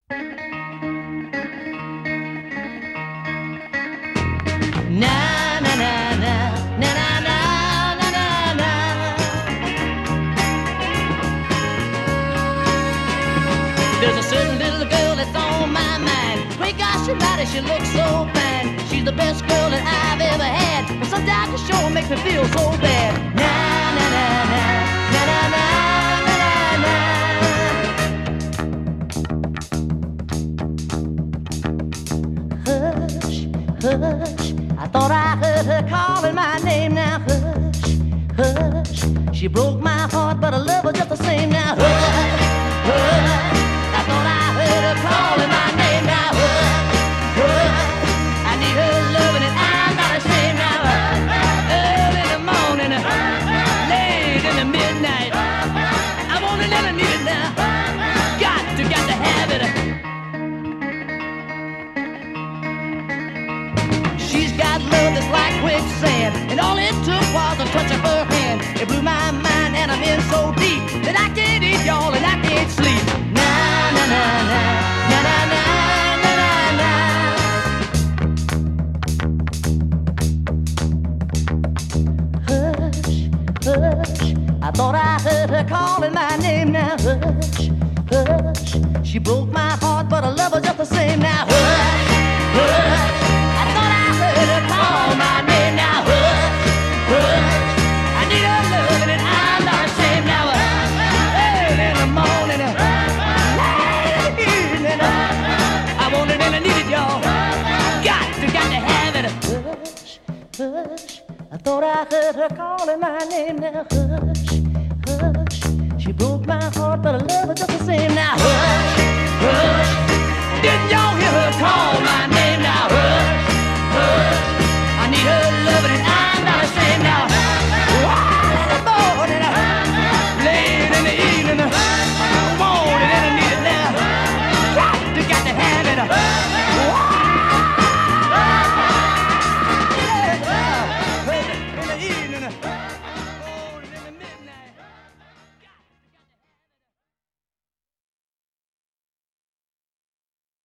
Na na na na na na na na na na. There's a certain little girl that's on my mind. Great gosh, she looks so fine. She's the best girl that I've ever had. But sometimes the show makes me feel so bad. Na na na na na na na na na. Hush, hush. I thought I heard her calling my name. Now hush, hush. She broke my heart, but I love her just the same. Now hush, hush. I thought I heard her calling my name. Now hush, hush. I need her loving and I'm not ashamed. Now early in the morning, late in the midnight, I want it and I need it now. Got to have it. She's got love that's like quicksand, and all it took was a touch of her hand. It blew my mind and I'm in so deep that I can't eat, y'all, and I can't sleep. Na na na na na na na na na na. Hush, hush. I thought I heard her calling my name. Now hush, hush. She broke my heart, but I love her just the same. Now hush, hush. I thought I heard her call my name. Now hush, hush. I need her loving and I'm not ashamed. Now early in the morning, late in the evening, I want it and I need it, y'all. Got to have it. Hush, hush. I thought I heard her calling my name. Now hush, hush. She broke my heart, but I love her just the same. Now hush, hush. Didn't y'all hear her call my name? Now hush, hush. I need her loving and I'm not ashamed. Now early in the morning, late in the evening, I want it and I need it now. Got to have it. In the evening.